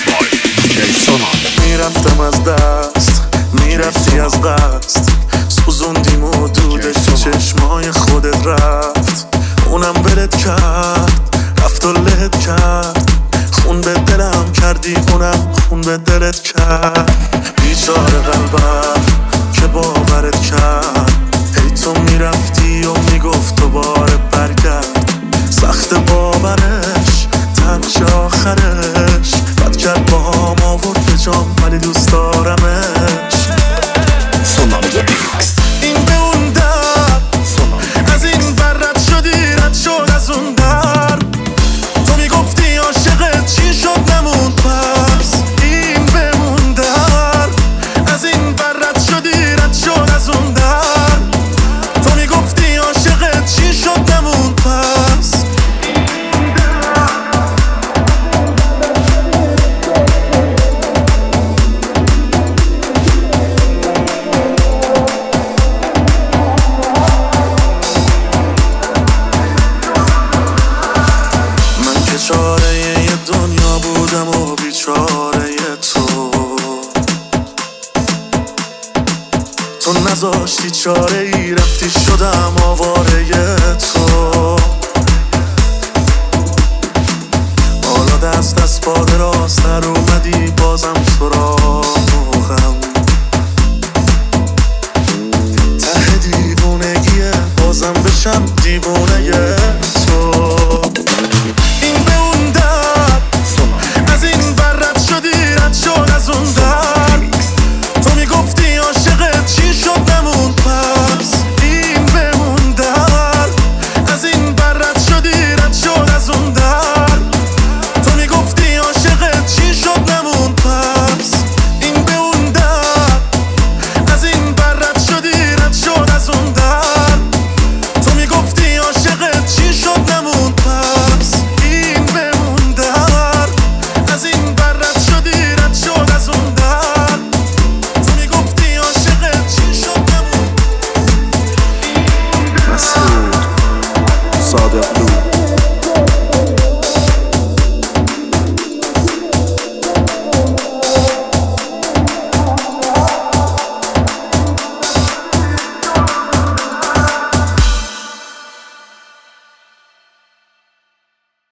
میرفتم از دست، میرفتی از قصد، سوزوندیم و دودش تو چشمای خودت رفت. اونم ولت کرد، رفت و لهت کرد، خون به دلم کردی، اونم خون به دلت کرد. بیچاره قلبم که باورت کرد، هی تو میرفتی و میگفت دوباره برگرد. سخت باورش، تنش آخرش، بد کرد با هم آورد به جام، ولی دوست دارمش. این به اون در، از این بر رد شدی، رد شد از اون در. تو میگفتی عاشقت چی شد نمون پس. این به اون در، از این بر رد شدی، رد شد از اون در. تو میگفتی عاشقت چی شد نمون پس. چاره یه دنیا بودم و بیچاره تو نذاشتی چاره ای، رفتی شدم آواره تو. حالا دست پا درازتر